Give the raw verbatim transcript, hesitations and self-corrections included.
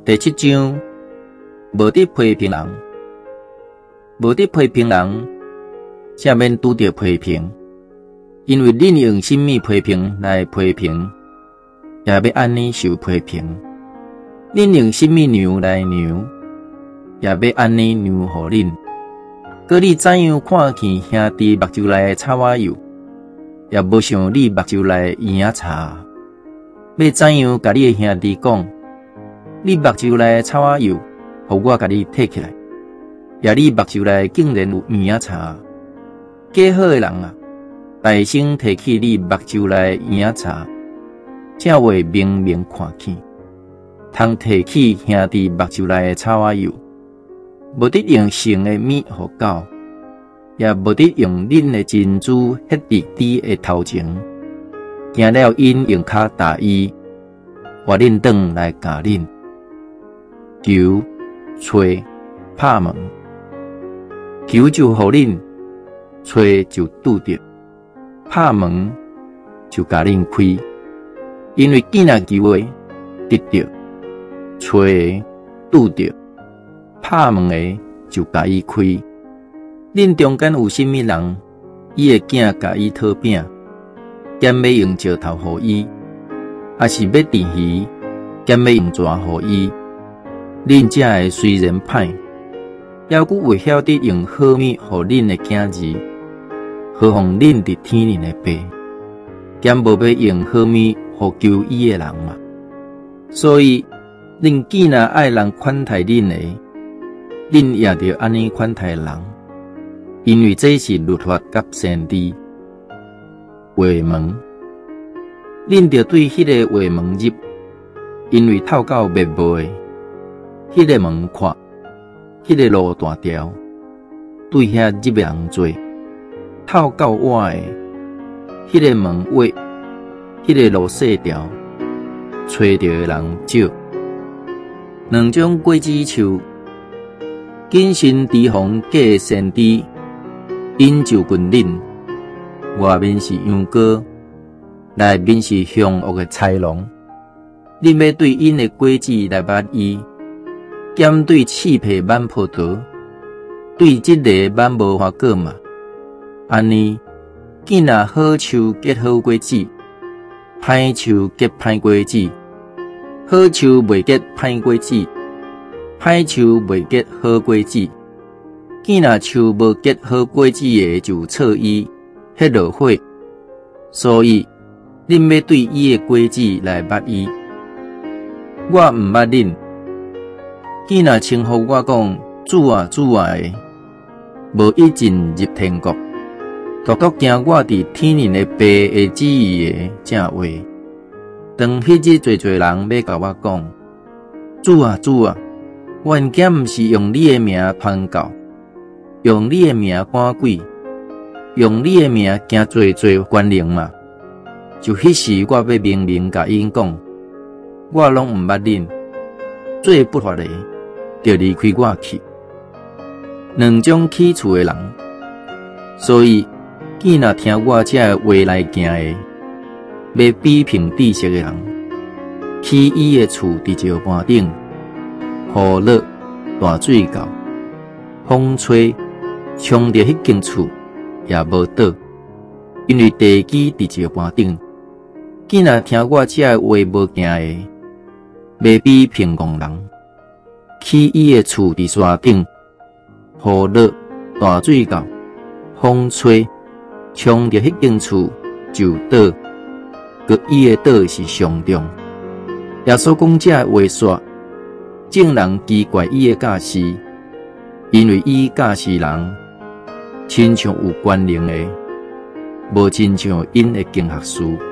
第七章，无得批评人，无得批评人，下面拄着批评，因为恁用什么批评来批评，也要安尼受批评；恁用什么量来量，也要安尼量互恁。搁你怎样看见兄弟目睭内的草仔油，也无想你目睭内的圆仔茶。要怎样甲你的兄弟讲？你目睭内的草仔油，互我甲你摕起来，也你目睭内竟然有圆仔茶。假好的人啊，大声提起你目睭内的圆仔茶，才会明明看见，通提起兄弟目睭内的草仔油。无得用性的米互狗，也无得用恁的珍珠迄伫猪的头前，惊了因用骹打伊，活恁转来教恁。求、找、拍门，求就互恁，找就拄着，拍门就甲恁开。因为见若求的得着，找的拄着。拍门的就甲伊开，恁中间有甚物人，伊的囝甲伊讨饼，兼要用石头互伊，还是要电鱼，兼要用蛇互伊，恁才会虽然歹，抑佫会晓得用好物互恁的囝儿，何况恁伫天灵的爸，兼无要用好物互求伊的人嘛。所以恁既然爱人款待恁的，恁也着安尼款待人，因为这是律法甲先知。话门，恁着对迄个话门入，因为透到灭无的，迄个门阔，迄个路大条，对遐入的人多；透到歪的，迄个门窄，迄个路细条，找着的人少。两种果子树。谨慎提防假先知，因就群恁，外面是羊羔，内面是凶恶的豺狼。恁要对因的果子来捌伊，兼对刺皮挽葡萄，对即个挽无花果嘛。安尼，既然好树结好果子，歹树结歹果子，好树袂结歹果子。歹树袂结好果子，既若树无结好果子的，就错伊，迄落火。所以，恁要对伊的果子来捌伊。我毋捌恁，既若称呼我讲主啊主啊的，无一进入天国，独独惊我伫天灵的爸的旨意的正话。当迄日侪侪人要甲我讲，主啊主啊。我因囝毋是用你的名传教，用你的名赶鬼，用你的名行做做关灵嘛？就迄时我要明明甲因讲，我拢毋捌恁，做不法的，就离开我去。两种起厝的人，所以既若听我这话来行的，要比评知识的人，起伊的厝伫石盘顶。雨落大水到，风吹冲着迄间厝也无倒，因为地基伫石盘顶。既然听我这话无行的，要比平庸人，起伊的厝伫山顶，雨落大水到，风吹冲着迄间厝就倒，佮伊的倒是上重。耶稣讲这话说。众人奇怪伊的教示，因为伊教示人，亲像有关灵的，无亲像因的经学书。